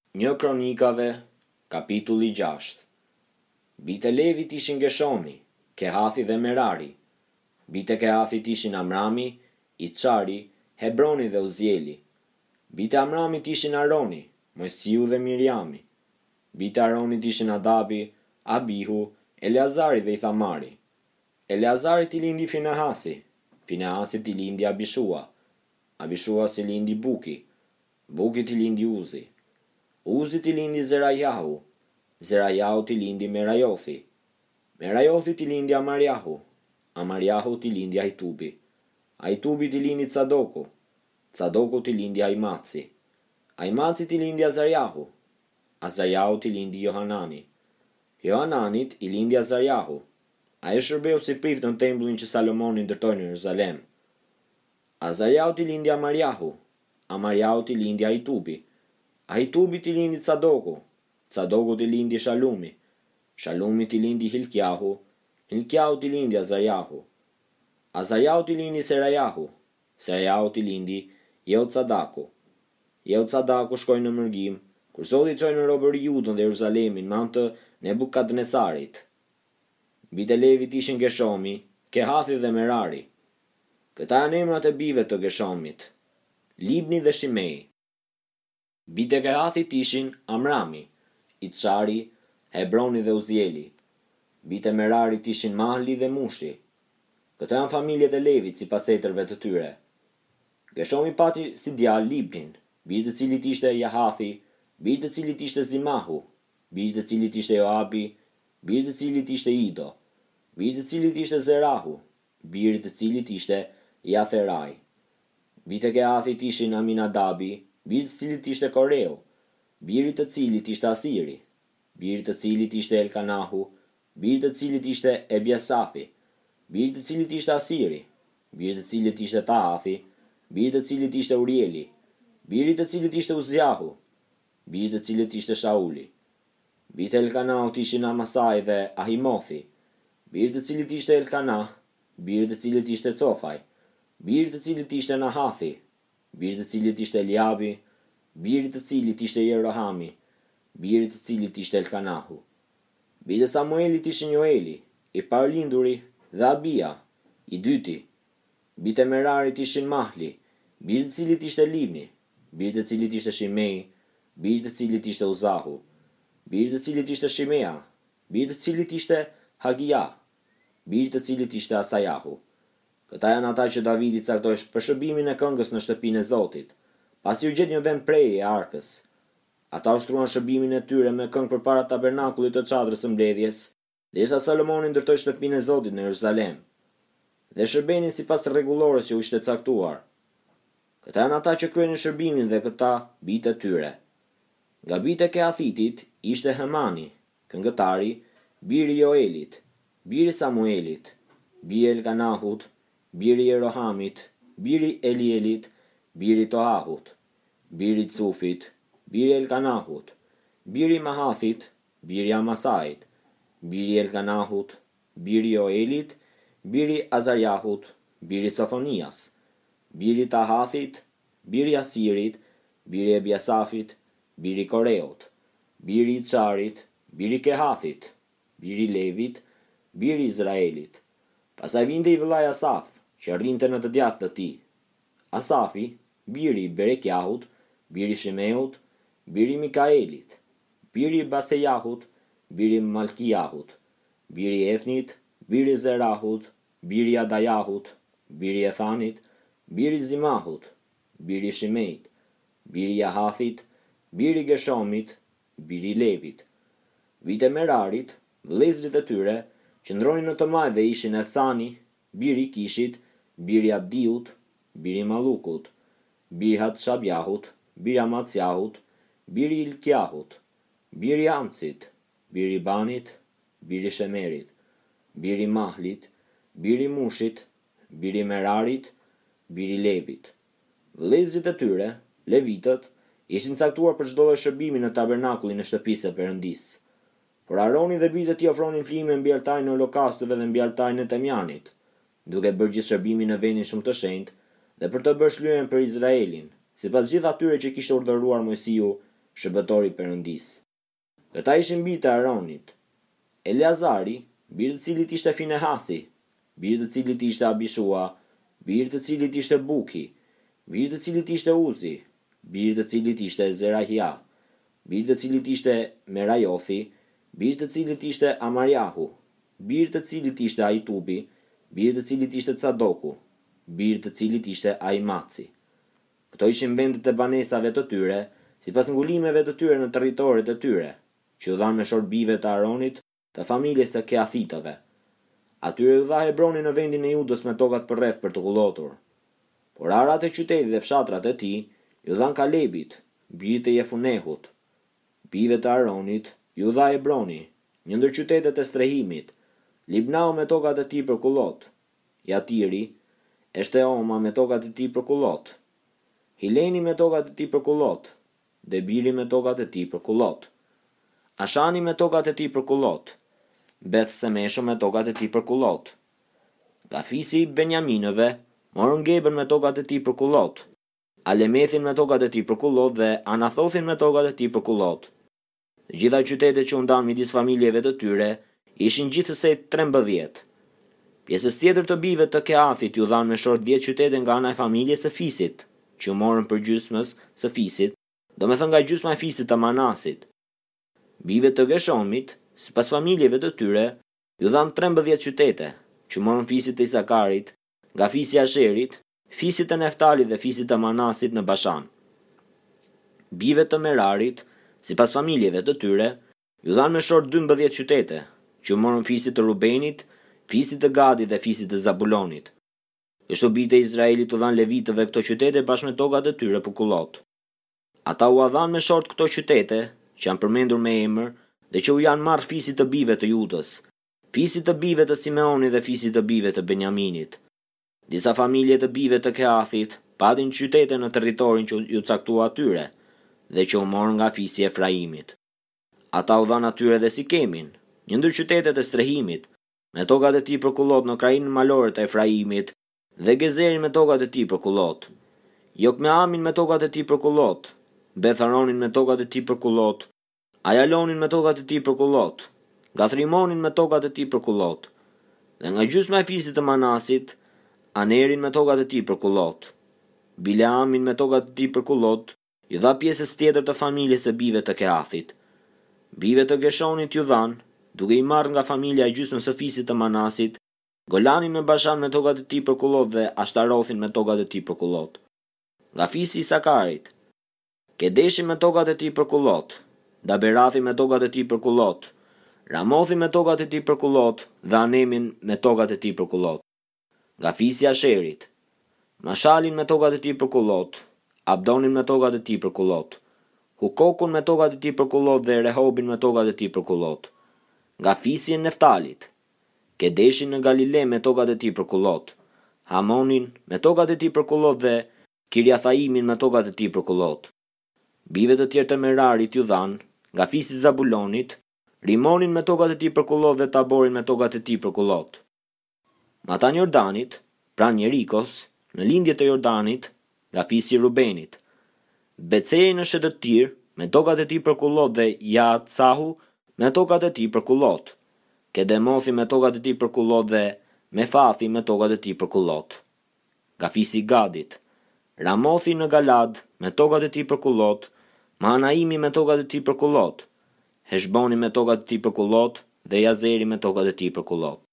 Një Kronikave, kapitulli 6. Bitë e Levit ishin Geshomi, Kehathi dhe Merari. Bitë e Kehathit ishin Amrami, Icari, Hebroni dhe Uzieli. Bitë e Amramit ishin Aroni, Mojsiu dhe Miriami. Bitë e Aronit ishin Adabi, Abihu, Eleazari dhe Ithamari. Eleazarit i lindi Finehasi, Finehasit i lindi Abishua, Abishuas i lindi Buki, Bukit i lindi Uzi. Uzit i lindi Zerajahu, Zerajahu i lindi Merajothi, Merajothit i lindi Amarjahu, Amarjahu i lindi Ahitubi, Ahitubit i lindi Tsadoku, Tsadokut i lindi Aimatsi, Aimatsit i lindi Azarjahu, Azarjahu i lindi Johanani, Johananit i lindi Azarjahu, ai shërbeu si prift në tempullin që Salomoni ndërtoi në Jeruzalem. Azarjahu i lindi Amarjahu, Amarjahu i lindi Ahitubi, Ahitubit i lindi Tsadoku, Tsadokut i lindi Shalumi, Shalumit i lindi Hilkiahu, Hilkiahu i lindi Azarjahu, Azarjahu i lindi Serajahu, Serajahu i lindi Jehotsadaku. Jehotsadaku shkoi në mërgim, kur Zoti çoi në robëri Judën dhe Jeruzalemin me anë të Nebukadnesarit. Bitë e Levit ishin Geshomi, Kehathi dhe Merari. Këta janë emrat e bijve të Geshomit: Libni dhe Shimei. Bitë e Kehathit ishin Amrami, Icari, Hebroni dhe Uzieli. Bitë e Merarit ishin Mahli dhe Mushi. Këto janë familjet e Levit sipas etërve të tyre. Geshomi pati si djalë Libnin, bitë të cilit ishte Jahathi, bitë të cilit ishte Zimahu, bitë të cilit ishte Joabi, bitë të cilit ishte Ido, bitë të cilit ishte Zerahu, bitë të cilit ishte Jatherai. Bitë e Kehathit ishin Aminadabi, bitë të cilit ishte Koreu, bitë të cilit ishte Asiri, bitë të cilit ishte Elkanahu, bitë të cilit ishte Ebiasafi, bitë të cilit ishte Asiri, bitë të cilit ishte Tahathi, bitë të cilit ishte Urieli, bitë të cilit ishte Uziahu, bitë të cilit ishte Shauli. Bitë e Elkanahut ishin Amasai dhe Ahimothi, bitë të cilit ishte Elkanah, bitë të cilit ishte Cofai, bitë të cilit ishte Nahathi, bitë të cilit ishte Eliabi, bitë të cilit ishte Jerohami, bitë të cilit ishte Elkanahu. Bitë e Samuelit ishin Joeli, i parlinduri, dhe Abia, i dyti. Bitë e Merarit ishin Mahli, bitë të cilit ishte Libni, bitë të cilit ishte Shimei, bitë të cilit ishte Uzahu, bitë të cilit ishte Shimea, bitë të cilit ishte Hagia, bitë të cilit ishte Asajahu. Këta janë ata që Davidi caktoi për shërbimin e këngës në shtëpinë e Zotit, pasi u gjet një vend preje e arkës. Ata ushtruan shërbimin e tyre me këngë përpara tabernakullit të çadrës së mbledhjes, derisa Salomoni ndërtoi shtëpinë e Zotit në Jeruzalem, dhe shërbenin sipas rregullores që u ishte caktuar. Këta janë ata që kryenin shërbimin dhe këta bitë e tyre. Nga bitë e Kehathitit ishte Hemani, këngëtari, biri Joelit, biri Samuelit, biri Elkanahut, biri Jerohamit, biri Elielit, biri Toahut, biri Tsufit, biri Elkanahut, biri Mahathit, biri Amasait, biri Elkanahut, biri Joelit, biri Azarjahut, biri Sofonias, biri Tahathit, biri Asirit, biri Ebiasafit, biri Koreut, biri Icarit, biri Kehathit, biri Levit, biri Izraelit. Pastaj vinte i vëllai Asaf, që rrinte në të djathtë të tij. Asafi, biri Berekiahut, biri Shimeut, biri Mikaelit, biri Basejahut, biri Malkiahut, biri Ethnit, biri Zerahut, biri Adajahut, biri Ethanit, biri Zimahut, biri Shimeit, biri Jahathit, biri Geshomit, biri Levit. Bitë e Merarit, vëllezërit e tyre, qëndronin në të majtë dhe ishin Ethani, biri Kishit, biri Abdiut, biri Malukut, biri Hatshabjahut, biri Amatsjahut, biri Ilkiahut, biri Amtsit, biri Banit, biri Shemerit, biri Mahlit, biri Mushit, biri Merarit, biri Levit. Vëllezërit e tyre, levitët, ishin caktuar për çdo lloj shërbimi në tabernakullin e shtëpisë së Perëndisë. Por Aroni dhe bijtë e tij ofronin flime mbi altarin e holokausteve dhe mbi altarin e temjanit, duke bërë gjithë shërbimin në vendin shumë të shenjtë dhe për të bërë shlyen për Izraelin, sipas gjithë atyre që kishte urdhëruar Mojsiu, shërbëtori Perëndis. Këta ishin bijtë e Aronit: Eleazari, biri të cilit ishte Finehasi, biri të cilit ishte Abishua, biri të cilit ishte Buki, biri të cilit ishte Uzi, biri të cilit ishte Zerahia, biri të cilit ishte Merajothi, biri të cilit ishte Amarjahu, biri të cilit ishte Aitubi, biri të cilit ishte Cadoku, biri të cilit ishte Aimaci. Këto ishin vendet e banesave të tyre, sipas ngulimeve të tyre në territoret e tyre, që u dhanë me shorbive të Aronit, të familjes së Keathitëve. Atyre u dha Hebroni në vendin e Judës me tokat përreth për të kullotur. Por arat e qytetit dhe fshatrat e tij ju dhan Kalebit, birit të Jefunehut. Bijve të Aronit ju dha Hebroni, një ndër qytetet e strehimit, Libnau me tokat e tij për kullot, Jatiri, Eshteoma me tokat e tij për kullot, Hileni me tokat e tij për kullot, Debiri me tokat e tij për kullot, Ashani me tokat e tij për kullot, Beth Semesho me tokat e tij për kullot. Nga fisi i Benjaminëve morën Gebën me tokat e tij për kullot, Alemethin me tokat e tij për kullot dhe Anathothin me tokat e tij për kullot. Të gjitha qytetet që u ndan midis familjeve të tyre ishin gjithsej 13. Pjesës tjetër të bijve të Keathit ju dhanë me short 10 qytete nga ana e familjes së Fisit, që u morën për gjysmës së Fisit, domethënë nga gjysma e Fisit të Manasit. Bijve të Geshomit, sipas familjeve të tyre, ju dhanë 13 qytete, që morën Fisit të Isakarit, nga fisi i Asherit, Fisit të Neftalit dhe Fisit të Manasit në Bashan. Bijve të Merarit, sipas familjeve të tyre, ju dhanë me short 12 qytete, që morën Fisit të Rubenit, Fisit të Gadit dhe Fisit të Zabulonit. Kështu bijtë e Izraelit u dhanë levitëve këto qytete bashkë me tokat e tyre për kullot. Ata u dhanë me short këto qytete, që janë përmendur me emër, dhe që u janë marrë Fisit të bijve të Judës, Fisit të bijve të Simeonit dhe Fisit të bijve të Benjaminit. Disa familje të bijve të Keathit patin qytete në territorin që ju caktua atyre, dhe që u morën nga fisi e Efraimit. Ata u dhanë atyre dhe Sikemin, një ndër qytetet e strehimit, me tokat e tij për kullot në krainën malore të Efraimit, dhe Gezerin me tokat e tij për kullot, Jokmeamin me tokat e tij për kullot, Betharonin me tokat e tij për kullot, Ajalonin me tokat e tij për kullot, Gathrimonin me tokat e tij për kullot, dhe nga gjysma e fisit të Manasit, Anerin me tokat e tij për kullot, Bileamin me tokat e tij për kullot, ju dha pjesës tjetër të familjes së bijve të Keathit. Bijve të Geshonit ju dhanë, duke i marrë nga familja e gjysmës së fisit të Manasit, Golanin në Bashan me tokat e tij për kullot dhe Ashtarothin me tokat e tij për kullot. Nga fisi i Sakarit, Kedeshin me tokat e tij për kullot, Daberathi me tokat e tij për kullot, Ramothi me tokat e tij për kullot dhe Anemin me tokat e tij për kullot. Nga fisi i Asherit, Mashalin me tokat e tij për kullot, Abdonin me tokat e tij për kullot, Hukokun me tokat e tij për kullot dhe Rehobin me tokat e tij për kullot. Nga fisi i Neftalit, Kedeshin në Galile me tokat e tij për kullot, Hamonin me tokat e tij për kullot dhe Kiriathaimin me tokat e tij për kullot. Bijve të tjerë të Merarit ju dhanë, nga fisi i Zabulonit, Rimonin me tokat e tij për kullot dhe Taborin me tokat e tij për kullot. Matan Jordanit, pranë Jerikos, në lindjet e Jordanit, nga fisi i Rubenit, Beceri në Shedëtir me tokat e tij për kullot dhe Jaatsahu me tokat e tij për kullot, Kedemothi me tokat e tij për kullot dhe Mefathi me tokat e tij për kullot. Nga fisi i Gadit, Ramothi në Galad me tokat e tij për kullot, Mahanaimi me tokat e tij për kullot, Heshboni me tokat e tij për kullot dhe Jazeri me tokat e tij për kullot.